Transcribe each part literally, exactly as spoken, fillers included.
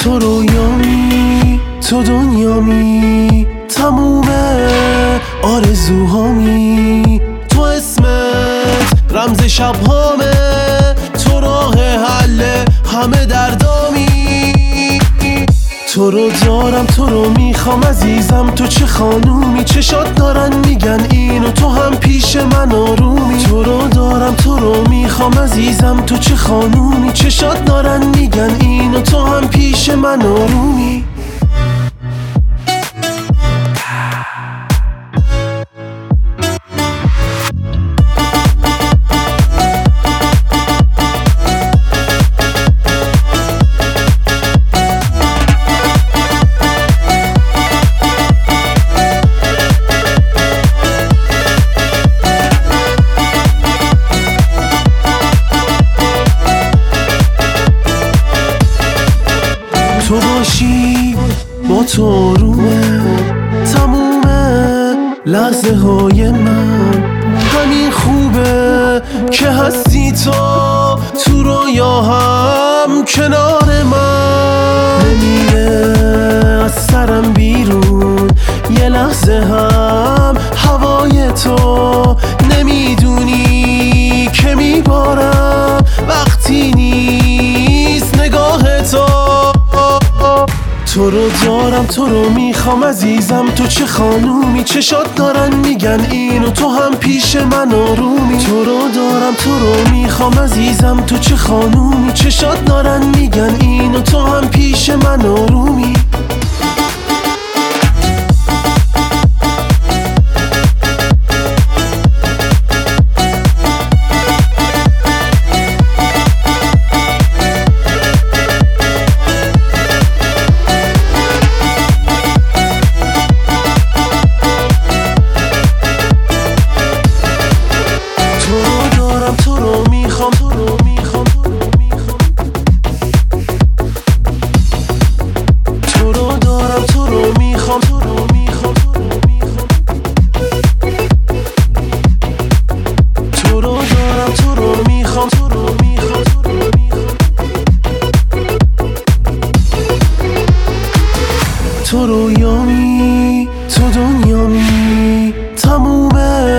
تو رویامی، تو دنیامی، تموم آرزوهامی، تو اسمت رمز شبهامه، تو راه حل همه دردامی. تو رو دارم، تو رو میخوام عزیزم، تو چه خانومی، چشات دارن میگن اینو، تو هم پیش من آرومی. تو رو دارم، تو رو میخوام عزیزم، تو چه خانومی، چشات دارن میگن اینو، تو هم پیش من آرومی. تو باشی با تو آرومه تموم لحظه های من، همین خوبه که هستی تو تو رویا هم کنار من. نمیره از سرم بیرون یه لحظه هم هوای تو، نمیدونی که میبارم وقتی نیست نگاه تو. تو رو دارم، تو رو میخوام عزیزم، تو چه خانومی، چشات دارن میگن اینو، تو هم پیش من آرومی. تو رو دارم، تو رو میخوام عزیزم، تو چه خانومی، چشات دارن میگن اینو، تو هم پیش من آرومی. تو رو میخوام، تو رو میخوام، تو رو دارم، تو رو میخوام، تو رو میخوام، تو رو دارم، تو رو میخوام، تو رو میخوام، تو رویامی، تو دنیامی، تموم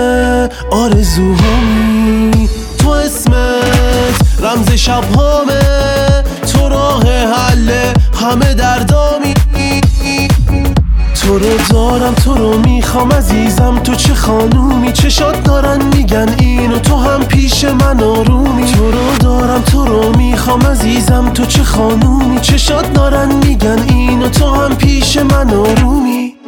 آرزوهامی، تو اسمت رمز شبهامه، تو راه حل همه دردامی. تو رو دارم، تو رو میخوام عزیزم، تو چه خانومی، چشات دارن میگن اینو، تو هم پیش من آرومی. تو رو دارم، تو رو میخوام عزیزم، تو چه خانومی، چشات دارن میگن اینو، تو هم پیش من آرومی.